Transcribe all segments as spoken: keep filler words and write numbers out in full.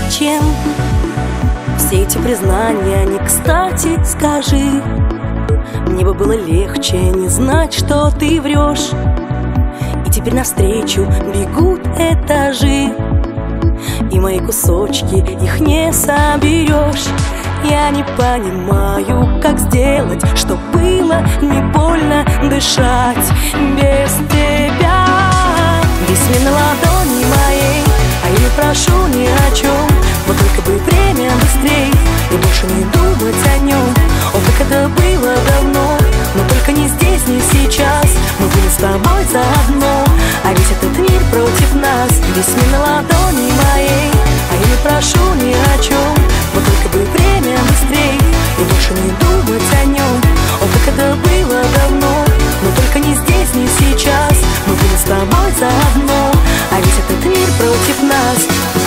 зачем все эти признания не кстати, скажи. Мне бы было легче не знать, что ты врешь. И теперь навстречу бегут этажи, и мои кусочки, их не соберешь. Я не понимаю, как сделать, чтоб было не больно дышать без тебя. Весь мир на ладони моей, а я не прошу ни о чем. Вот только бы время быстрей и больше не думать о нем. О, как это было давно, но только не здесь, не сейчас. Мы были с тобой заодно, а ведь этот мир против нас. Весь мир на ладони моей, а я не прошу ни о чем. Вот только бы время быстрей и больше не думать о нем. О, как это было давно, но только не здесь, не сейчас. Мы были с тобой заодно, а ведь этот мир против нас.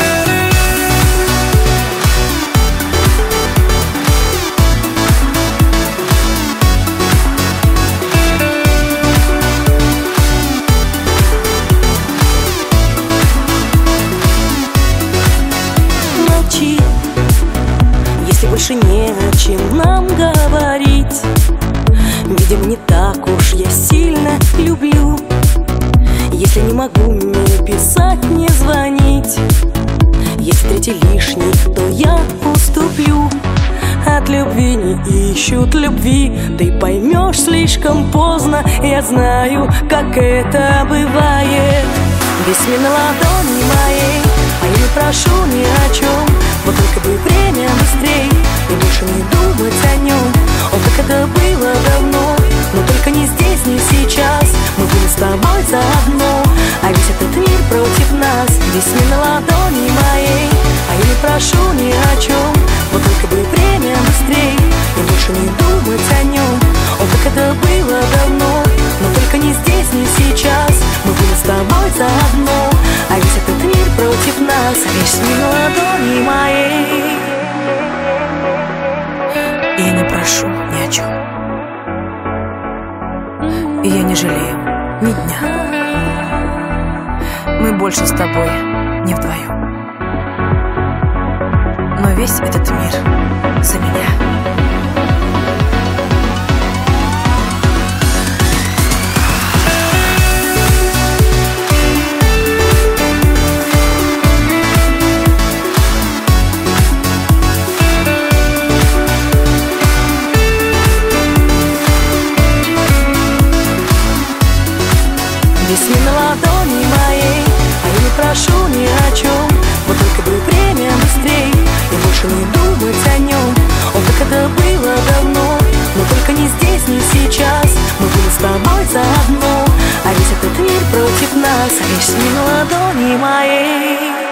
Если больше не о чем нам говорить, видимо, не так уж я сильно люблю. Если не могу не писать, не звонить, если третий лишний, то я уступлю. От любви не ищут любви, ты поймешь слишком поздно. Я знаю, как это бывает. Весь мир на ладони моей, а я не прошу ни о чем. Вот только бы время быстрей и больше не думать о нем. О, как это было давно, но только не здесь, не сейчас. Мы были с тобой заодно, а ведь этот мир против нас. Весь мир на ладони моей, а я не прошу ни о чем. Вот только бы время быстрей и больше не думать о нем. О, как это было давно, но только не здесь, не сейчас. Мы были с тобой заодно, а ведь этот мир против нас. Весь мир на ладони моей, и я не прошу ни о чем, и я не жалею ни дня. Мы больше с тобой не вдвоем, но весь этот мир за меня. весь мир на ладони моей, а я не прошу ни о чем. Вот только бы время быстрей и больше не думать о нем. О, как это было давно, но только не здесь, не сейчас. Мы были с тобой заодно, а весь этот мир против нас. Весь мир на ладони моей.